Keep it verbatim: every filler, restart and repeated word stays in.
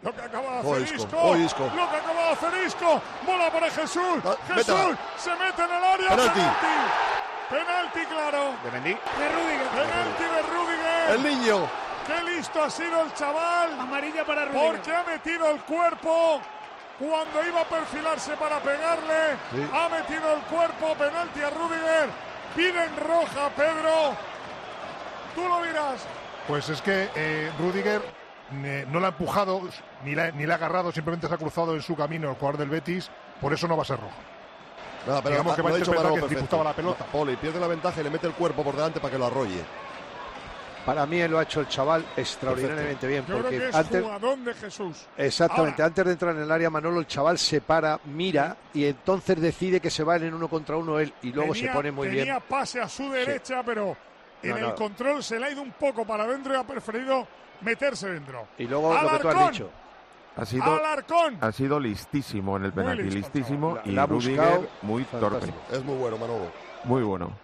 Lo que acaba de hacer Oh, Isco. Isco. Oh, Isco. Lo que acaba de hacer Isco. Bola para Jesús. Ah, Jesús métela. se mete en el área. Penalti. Penalti, Penalti, claro. De Mendy. De Rüdiger. Penalti de Rüdiger. El niño. Qué listo ha sido el chaval. Amarilla para Rüdiger. Porque ha metido el cuerpo cuando iba a perfilarse para pegarle. Sí. Ha metido el cuerpo. Penalti a Rüdiger. Piden roja, Pedro. Tú lo dirás. Pues es que eh, Rüdiger eh, no la ha empujado ni la, ni la ha agarrado, simplemente se ha cruzado en su camino el jugador del Betis, por eso no va a ser roja. Nada, pero Digamos ha- que va lo a ha dicho interpretar Manolo que perfecto. disputaba la pelota. Poli pierde la ventaja y le mete el cuerpo por delante para que lo arrolle. Para mí lo ha hecho el chaval extraordinariamente bien. Yo creo Porque que es antes, jugadón de Jesús. exactamente, Ahora, antes de entrar en el área, Manolo, el chaval se para, mira y entonces decide que se va en uno contra uno él y luego tenía, se pone muy tenía bien. pase a su derecha, pero en No, el no. control se le ha ido un poco para adentro y ha preferido meterse dentro. Y luego lo que tú has Alarcón. dicho. Ha sido, Alarcón. ha sido listísimo en el Muy penalti, listo, listísimo. chaval. Y La ha Rüdiger buscado. muy Fantástico. torpe. Es muy bueno, Manolo. Muy bueno.